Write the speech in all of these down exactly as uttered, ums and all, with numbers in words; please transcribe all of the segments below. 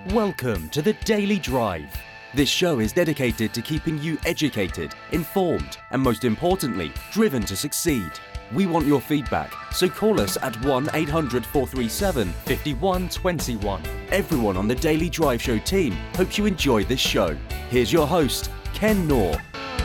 Welcome to the Daily Drive. This show is dedicated to keeping you educated, informed, and most importantly, driven to succeed. We want your feedback, so call us at one eight hundred, four three seven, five one two one. Everyone on the Daily Drive Show team hopes you enjoy this show. Here's your host, Ken Knorr.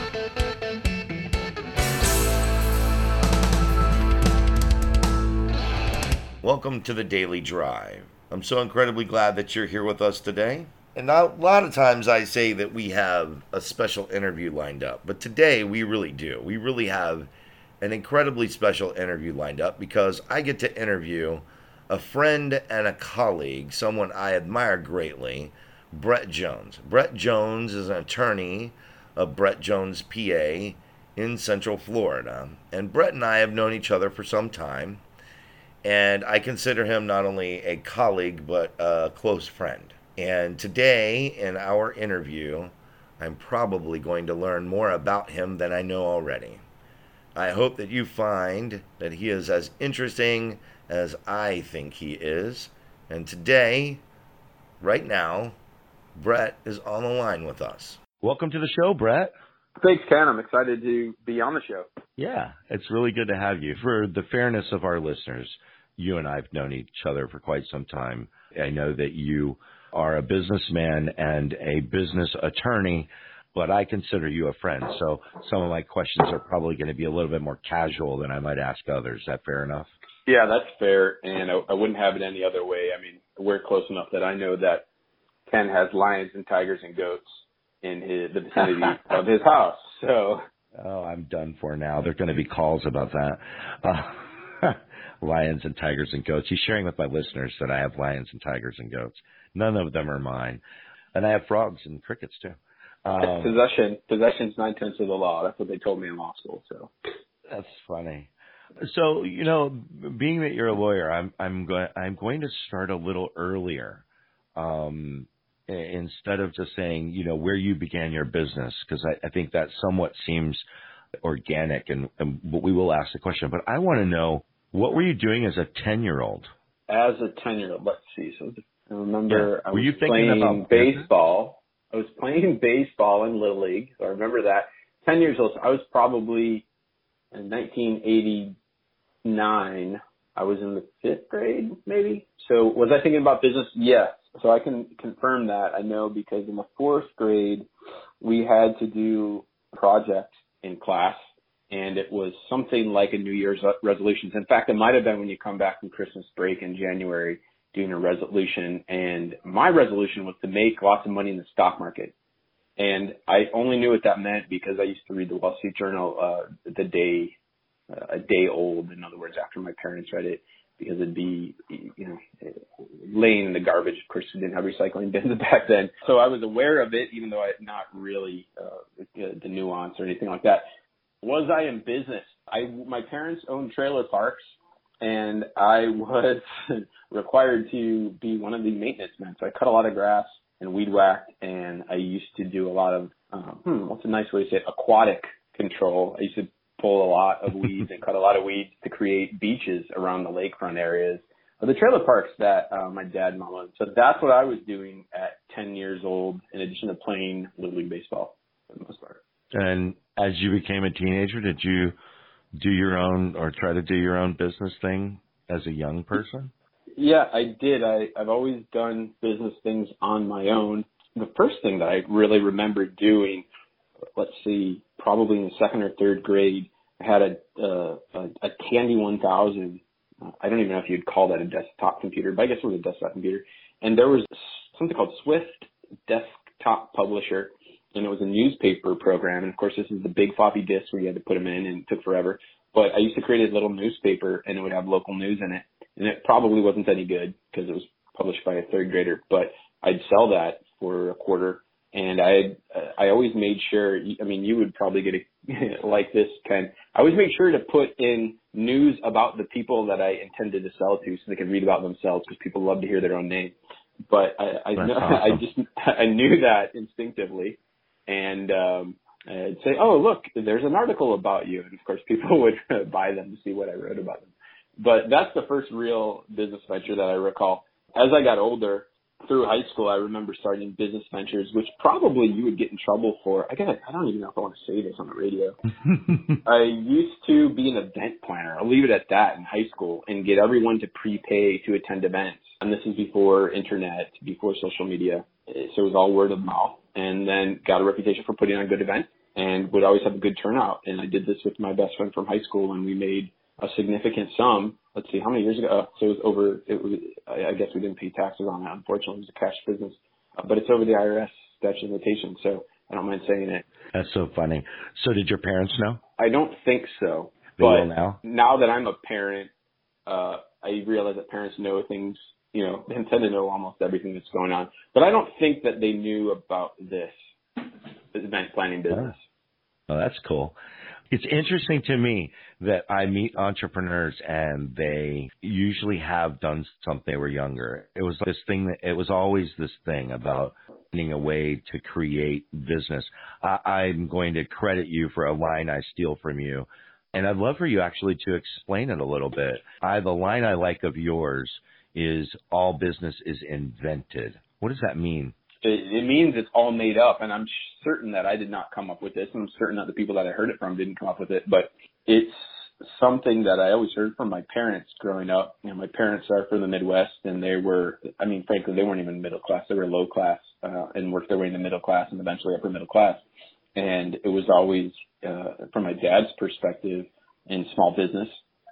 Welcome to the Daily Drive. I'm so incredibly glad that you're here with us today. And a lot of times I say that we have a special interview lined up, but today we really do. We really have an incredibly special interview lined up because I get to interview a friend and a colleague, someone I admire greatly, Brett Jones. Brett Jones is an attorney of Brett Jones, P A, in Central Florida. And Brett and I have known each other for some time. And I consider him not only a colleague, but a close friend. And today, in our interview, I'm probably going to learn more about him than I know already. I hope that you find that he is as interesting as I think he is. And today, right now, Brett is on the line with us. Welcome to the show, Brett. Thanks, Ken. I'm excited to be on the show. Yeah, it's really good to have you. For the fairness of our listeners, you and I have known each other for quite some time. I know that you are a businessman and a business attorney, but I consider you a friend. So some of my questions are probably going to be a little bit more casual than I might ask others. Is that fair enough? Yeah, that's fair, and I, I wouldn't have it any other way. I mean, we're close enough that I know that Ken has lions and tigers and goats in his, the vicinity of his house. So, oh, I'm done for now. There are going to be calls about that. Uh, lions and tigers and goats. He's sharing with my listeners that I have lions and tigers and goats. None of them are mine. And I have frogs and crickets, too. Um, possession, possession's nine-tenths of the law. That's what they told me in law school. So that's funny. So, you know, being that you're a lawyer, I'm I'm going I'm going to start a little earlier. Um instead of just saying, you know, where you began your business, because I, I think that somewhat seems organic, and, and but we will ask the question. But I want to know, what were you doing as a ten-year-old? As a ten-year-old, let's see. So I remember yeah. I were was you playing about baseball. I was playing baseball in Little League. So I remember that. ten years old, so I was probably in nineteen eighty-nine. I was in the fifth grade, maybe. So was I thinking about business? Yes. So I can confirm that. I know because in the fourth grade, we had to do a project in class, and it was something like a New Year's resolutions. In fact, it might have been when you come back from Christmas break in January doing a resolution. And my resolution was to make lots of money in the stock market. And I only knew what that meant because I used to read the Wall Street Journal uh, the day, uh, a day old, in other words, after my parents read it, because it'd be, you know, laying in the garbage. Of course, we didn't have recycling bins back then. So I was aware of it, even though I had not really uh, the nuance or anything like that. Was I in business? I, my parents owned trailer parks, and I was required to be one of the maintenance men. So I cut a lot of grass and weed whacked, and I used to do a lot of, um, hmm, what's a nice way to say it, aquatic control. I used to pull a lot of weeds and cut a lot of weeds to create beaches around the lakefront areas of the trailer parks that uh, my dad and mom owned. So that's what I was doing at ten years old, in addition to playing Little League baseball for the most part. And as you became a teenager, did you do your own or try to do your own business thing as a young person? Yeah, I did. I, I've always done business things on my own. The first thing that I really remember doing, let's see, probably in the second or third grade, I had a, uh, a, a Tandy one thousand. Uh, I don't even know if you'd call that a desktop computer, but I guess it was a desktop computer. And there was something called Swift Desktop Publisher, and it was a newspaper program. And, of course, this is the big floppy disk where you had to put them in, and it took forever. But I used to create a little newspaper, and it would have local news in it. And it probably wasn't any good because it was published by a third grader, but I'd sell that for a quarter. And I I always made sure, I mean, you would probably get a, like this, Ken. I always made sure to put in news about the people that I intended to sell to so they could read about themselves, because people love to hear their own name. But I I, know, awesome. I just I knew that instinctively. And um, I'd say, oh, look, there's an article about you. And, of course, people would buy them to see what I wrote about them. But that's the first real business venture that I recall. As I got older, through high school, I remember starting business ventures, which probably you would get in trouble for. I got I don't even know if I want to say this on the radio. I used to be an event planner. I'll leave it at that in high school and get everyone to prepay to attend events. And this is before internet, before social media. So it was all word of mouth, and then got a reputation for putting on good events and would always have a good turnout. And I did this with my best friend from high school, and we made a significant sum. Let's see, how many years ago? Uh, so it was over, it was, I guess we didn't pay taxes on that, unfortunately. It was a cash business. Uh, but it's over the I R S statute of limitations, so I don't mind saying it. That's so funny. So did your parents know? I don't think so. They but will now? Now that I'm a parent, uh, I realize that parents know things, you know, they tend to know almost everything that's going on. But I don't think that they knew about this, this event planning business. Oh, that's cool. It's interesting to me that I meet entrepreneurs and they usually have done something when they were younger. It was this thing that it was always this thing about finding a way to create business. I, I'm going to credit you for a line I steal from you. And I'd love for you actually to explain it a little bit. I, the line I like of yours is all business is invented. What does that mean? It, it means it's all made up, and I'm certain that I did not come up with this, and I'm certain that the people that I heard it from didn't come up with it, but it's something that I always heard from my parents growing up. You know, my parents are from the Midwest, and they were, I mean, frankly, they weren't even middle class. They were low class uh, and worked their way into middle class and eventually upper middle class. And it was always, uh, from my dad's perspective, in small business.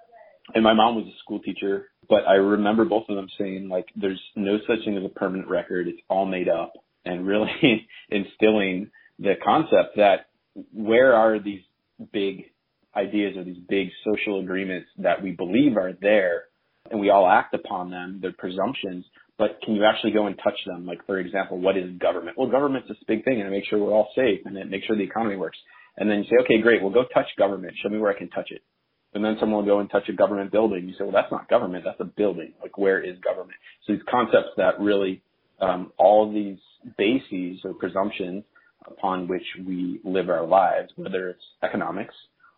And my mom was a school teacher, but I remember both of them saying, like, there's no such thing as a permanent record. It's all made up, and really instilling the concept that where are these big ideas or these big social agreements that we believe are there and we all act upon them, they're presumptions, but can you actually go and touch them? Like, for example, what is government? Well, government's this big thing, and it makes sure we're all safe and it makes sure the economy works. And then you say, okay, great, well, go touch government. Show me where I can touch it. And then someone will go and touch a government building. You say, well, that's not government. That's a building. Like, where is government? So these concepts that really, um, all of these bases or presumptions upon which we live our lives, whether it's economics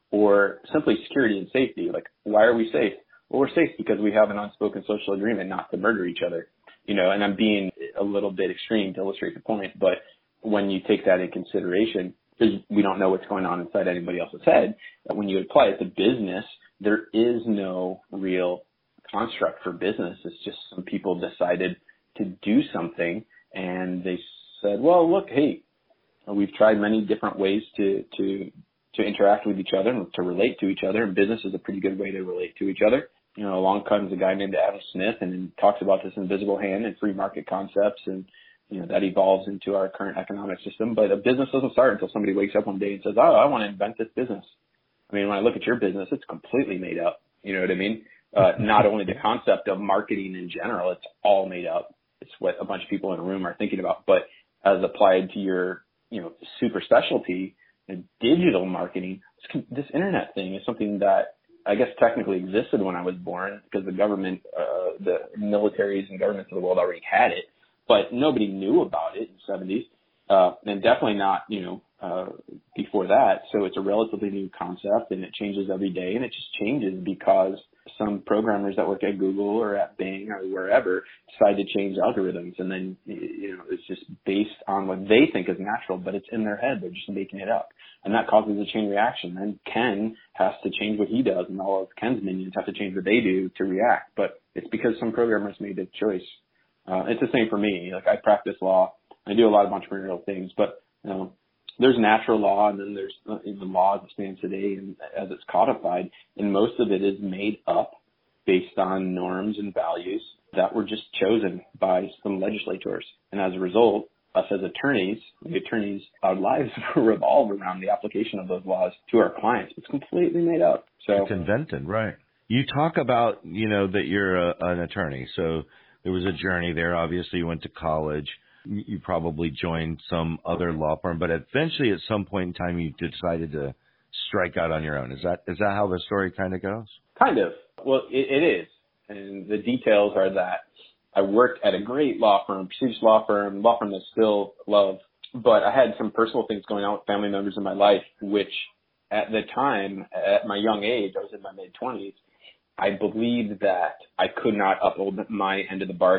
or simply security and safety. Like, why are we safe? Well, we're safe because we have an unspoken social agreement not to murder each other. You know, and I'm being a little bit extreme to illustrate the point, but when you take that in consideration, because we don't know what's going on inside anybody else's head, that when you apply it to business, there is no real construct for business. It's just some people decided to do something, and they said, well, look, hey, we've tried many different ways to, to, to interact with each other and to relate to each other, and business is a pretty good way to relate to each other. You know, along comes a guy named Adam Smith and talks about this invisible hand and free market concepts, and you know, that evolves into our current economic system. But a business doesn't start until somebody wakes up one day and says, oh, I want to invent this business. I mean, when I look at your business, it's completely made up. You know what I mean? Uh, not only the concept of marketing in general, it's all made up. It's what a bunch of people in a room are thinking about. But as applied to your, you know, super specialty, in digital marketing, this, this internet thing is something that I guess technically existed when I was born because the government, uh, the militaries and governments of the world already had it. But nobody knew about it in the seventies, uh, and definitely not, you know, uh, before that. So it's a relatively new concept, and it changes every day, and it just changes because some programmers that work at Google or at Bing or wherever decide to change algorithms, and then, you know, it's just based on what they think is natural, but it's in their head. They're just making it up, and that causes a chain reaction. Then Ken has to change what he does, and all of Ken's minions have to change what they do to react. But it's because some programmers made a choice. Uh, it's the same for me. Like, I practice law. I do a lot of entrepreneurial things, but, you know, there's natural law, and then there's the law as it stands today and as it's codified, and most of it is made up based on norms and values that were just chosen by some legislators. And as a result, us as attorneys, the attorneys, our lives revolve around the application of those laws to our clients. It's completely made up. So it's invented, right? You talk about, you know, that you're a, an attorney, so there was a journey there. Obviously, you went to college. You probably joined some other law firm, but eventually, at some point in time, you decided to strike out on your own. Is that is that how the story kind of goes? Kind of. Well, it, it is, and the details are that I worked at a great law firm, prestigious law firm, law firm that I still love, but I had some personal things going on with family members in my life, which at the time, at my young age, I was in my mid twenties. I believed that I could not uphold my end of the bargain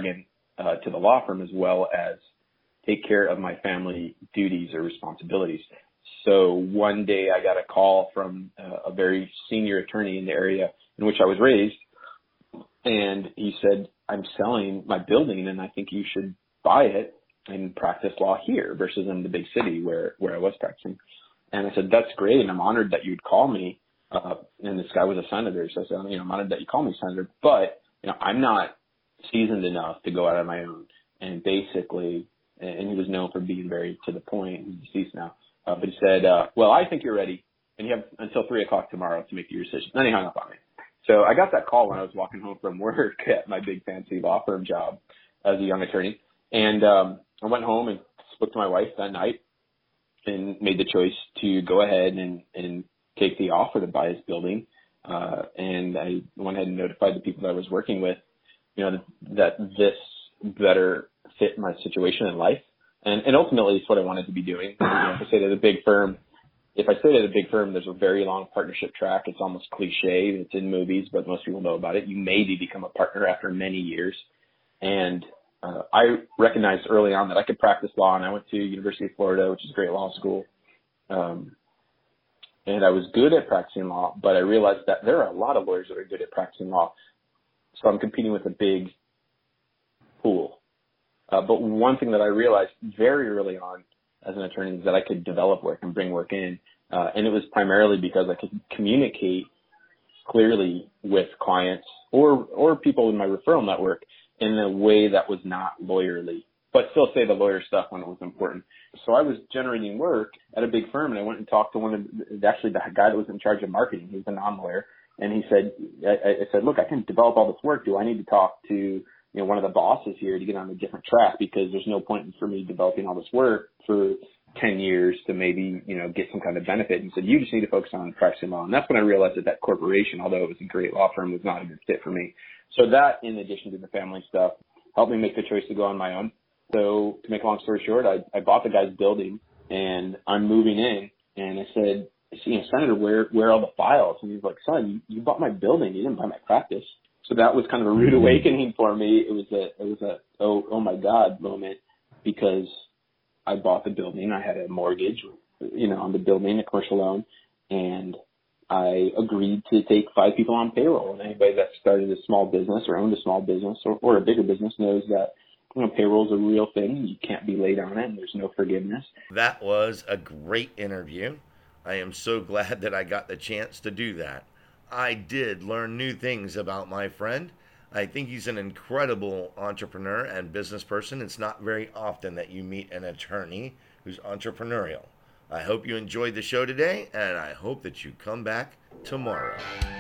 uh, to the law firm as well as take care of my family duties or responsibilities. So one day I got a call from uh, a very senior attorney in the area in which I was raised, and he said, I'm selling my building and I think you should buy it and practice law here versus in the big city where, where I was practicing. And I said, that's great, and I'm honored that you'd call me. Uh, and this guy was a senator, so I said, you know, I'm honored that you call me senator, but, you know, I'm not seasoned enough to go out on my own. And basically, and he was known for being very to the point, he's deceased now, uh, but he said, uh, well, I think you're ready, and you have until three o'clock tomorrow to make your decision. Then he hung up on me. So I got that call when I was walking home from work at my big fancy law firm job as a young attorney. And um, I went home and spoke to my wife that night and made the choice to go ahead and, and take the offer to buy his building. Uh, and I went ahead and notified the people that I was working with, you know, that, that this better fit my situation in life. And, and ultimately it's what I wanted to be doing. You know, if I stayed at a big firm, if I stayed at a big firm, there's a very long partnership track. It's almost cliche. It's in movies, but most people know about it. You maybe become a partner after many years. And uh, I recognized early on that I could practice law, and I went to University of Florida, which is a great law school. Um, and I was good at practicing law, but I realized that there are a lot of lawyers that are good at practicing law. So I'm competing with a big pool. Uh, but one thing that I realized very early on as an attorney is that I could develop work and bring work in. Uh, and it was primarily because I could communicate clearly with clients or, or people in my referral network in a way that was not lawyerly, but still say the lawyer stuff when it was important. So I was generating work at a big firm, and I went and talked to one of the, actually the guy that was in charge of marketing. He was a non-lawyer. And he said, I, I said, look, I can develop all this work. Do I need to talk to, you know, one of the bosses here to get on a different track? Because there's no point for me developing all this work for ten years to maybe, you know, get some kind of benefit. And he said, you just need to focus on practicing law. And that's when I realized that that corporation, although it was a great law firm, was not a good fit for me. So that, in addition to the family stuff, helped me make the choice to go on my own. So to make a long story short, I, I bought the guy's building, and I'm moving in. And I said, you know, Senator, where, where are all the files? And he's like, son, you, you bought my building. You didn't buy my practice. So that was kind of a rude awakening for me. It was a, it was a, oh, oh my God moment, because I bought the building. I had a mortgage, you know, on the building, a commercial loan, and I agreed to take five people on payroll. And anybody that started a small business or owned a small business or, or a bigger business knows that, you know, payroll is a real thing. You can't be late on it, and there's no forgiveness. That was a great interview. I am so glad that I got the chance to do that. I did learn new things about my friend. I think he's an incredible entrepreneur and business person. It's not very often that you meet an attorney who's entrepreneurial. I hope you enjoyed the show today, and I hope that you come back tomorrow.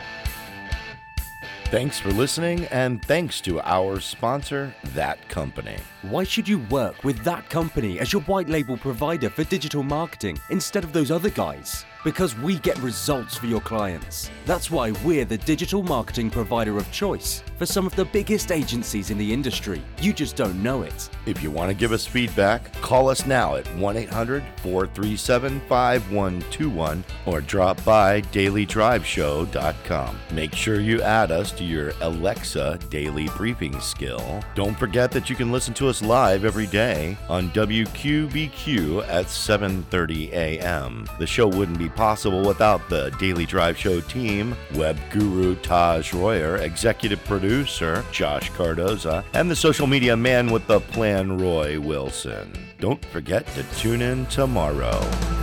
Thanks for listening, and thanks to our sponsor, That Company. Why should you work with That Company as your white label provider for digital marketing instead of those other guys? Because we get results for your clients. That's why we're the digital marketing provider of choice for some of the biggest agencies in the industry. You just don't know it. If you want to give us feedback, call us now at one eight hundred, four three seven, five one two one or drop by daily drive show dot com. Make sure you add us to your Alexa daily briefing skill. Don't forget that you can listen to us live every day on W Q B Q at seven thirty a.m. The show wouldn't be possible without the Daily Drive Show team, web guru Taj Royer, executive producer Josh Cardoza, and the social media man with the plan, Roy Wilson. Don't forget to tune in tomorrow.